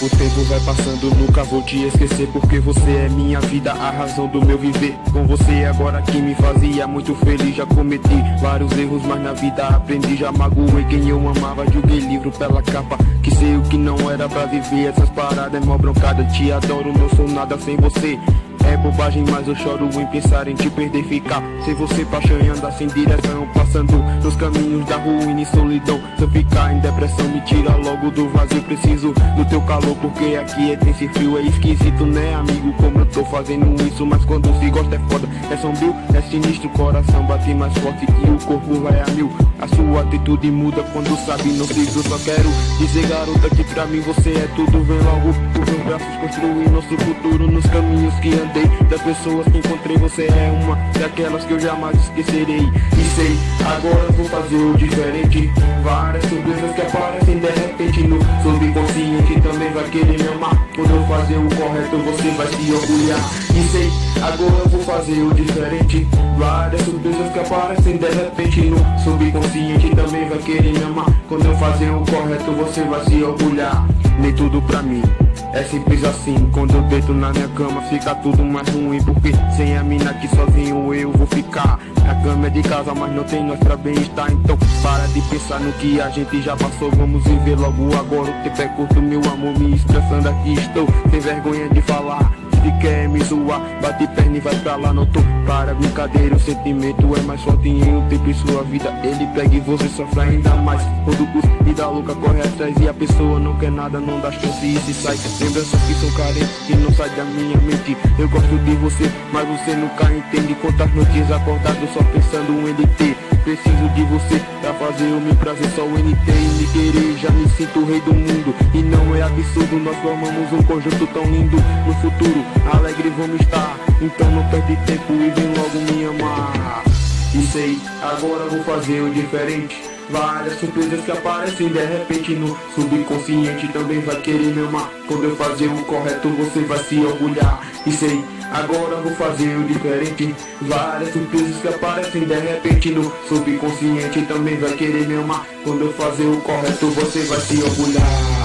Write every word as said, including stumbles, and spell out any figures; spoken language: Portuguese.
O tempo vai passando, nunca vou te esquecer, porque você é minha vida, a razão do meu viver. Com você agora que me fazia muito feliz. Já cometi vários erros, mas na vida aprendi. Já magoei quem eu amava, julguei livro pela capa, que sei o que não era pra viver. Essas paradas é mó broncada, te adoro, não sou nada sem você. É bobagem, mas eu choro em pensar em te perder, ficar sem você, paixão e andar sem direção, passando nos caminhos da ruína e solidão. Se eu ficar em depressão, me tira logo do vazio. Preciso do teu calor, porque aqui é tenso frio. É esquisito, né, amigo, como eu tô fazendo isso. Mas quando se gosta é foda, é sombrio, é sinistro. O coração bate mais forte e o corpo vai a mil. A sua atitude muda quando sabe, não sei. Eu só quero dizer, garota, que pra mim você é tudo. Vem logo por meus braços construir nosso futuro. Nos caminhos que andei, das pessoas que encontrei, você é uma daquelas que eu jamais esquecerei. E sei, agora eu vou fazer o diferente. Várias surpresas que aparecem de repente no subconsciente também vai querer me amar. Quando eu fazer o correto, você vai se orgulhar. E sei, agora eu vou fazer o diferente. Várias surpresas que aparecem de repente no subconsciente também vai querer me amar. Quando eu fazer o correto, você vai se orgulhar. Nem tudo pra mim é simples assim. Quando eu deito na minha cama fica tudo mais ruim, porque sem a mina aqui sozinho eu vou ficar. A cama é de casa, mas não tem nós pra bem-estar. Então para de pensar no que a gente já passou, vamos viver logo agora. O tempo é curto, meu amor, me estressando aqui estou, sem vergonha de falar. Se quer me zoar, bate perna e vai pra lá, não tô para brincadeira. O sentimento é mais forte em um tempo em sua vida. Ele pega e você sofre ainda mais. Quando o vida louca corre atrás e a pessoa não quer nada, não dá chance e se sai. Lembranças que são carentes que não sai da minha mente. Eu gosto de você, mas você nunca entende. Quantas noites acordado só pensando em N T. Preciso de você pra fazer o meu prazer, só o N T e me querer. Já me sinto o rei do mundo e não é absurdo. Nós formamos um conjunto tão lindo. No futuro alegre vamos estar, então não perde tempo e vem logo me amar. E sei, agora vou fazer o diferente. Várias surpresas que aparecem de repente no subconsciente também vai querer me amar. Quando eu fazer o correto, você vai se orgulhar. E sei, agora vou fazer o diferente. Várias surpresas que aparecem de repente no subconsciente também vai querer me amar. Quando eu fazer o correto, você vai se orgulhar.